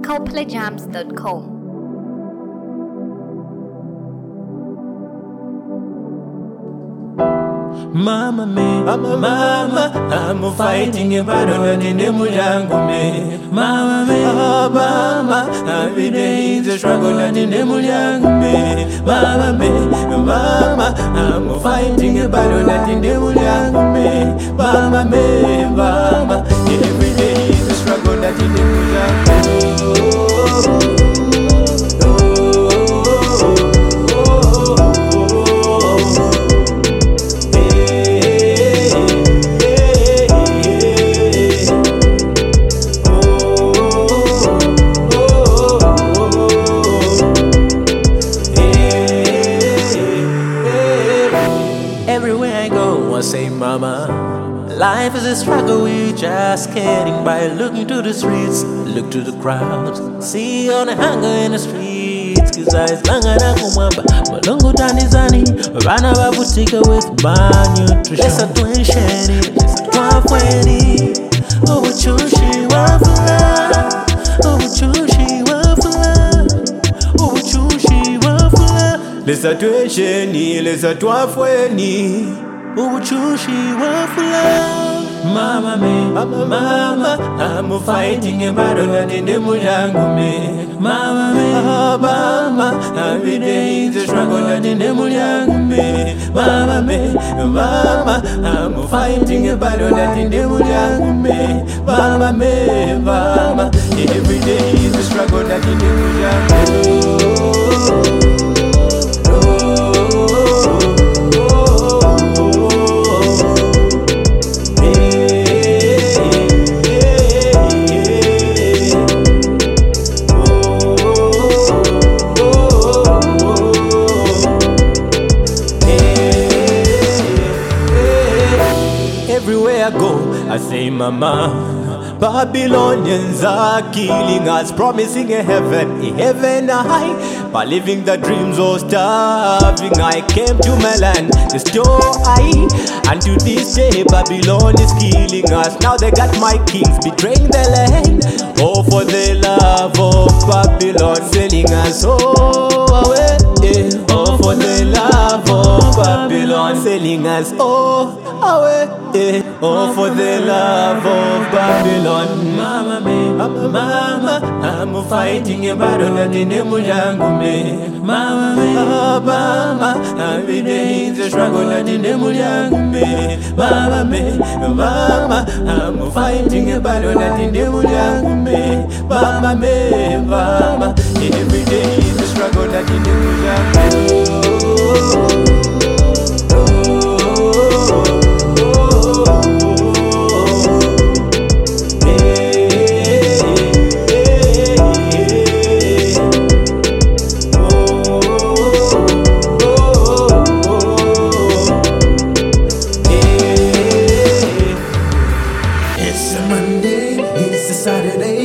CopleyJams.com. Mama me, mama, I'm fighting a battle in the mulyangu me. Mama me, mama, every day is a struggle in the mulyangu me. Mama me, mama, I'm fighting a battle in the mulyangu me. Mama me, mama, every day is a struggle in the mulyangu me. Everywhere I go, I say, Mama, life is a struggle, we just getting by. Looking to the streets, look to the crowds, see all the hunger in the streets. Kiza longer than kumwamba, malungu tanizani, rana babutika with malnutrition. Lesa tuensheni, lesa tuafweni, ubuchushi wafula, ubuchushi wafula, ubuchushi wafula. Lesa tuensheni, lesa tuafweni, ubuchushi wafula. Mama me, mama, I'm fighting a battle in the mulyangu me. Mama me, mama, every day is a struggle in the mulyangu me. Mama me, mama, I'm fighting a battle in the mulyangu me. Mama me, mama, every day is a struggle in the mulyangu me. Everywhere I go, I say, Mama, Babylonians are killing us, promising a heaven high, but living the dreams of starving. I came to my land, the store I, and to this day Babylon is killing us. Now they got my kings betraying the land, all for the love of Babylon, selling us all away, all for the love of Babylon, selling us all away, all for the love of Babylon. Mama me, mama, I'm fighting a battle in the mulyangu me. Mama me, mama, every day is a struggle in the mulyangu me. Mama me, mama, I'm fighting a battle in the mulyangu me. Mama me, mama, every day is a struggle in the mulyangu me. It's a Monday, it's a Saturday,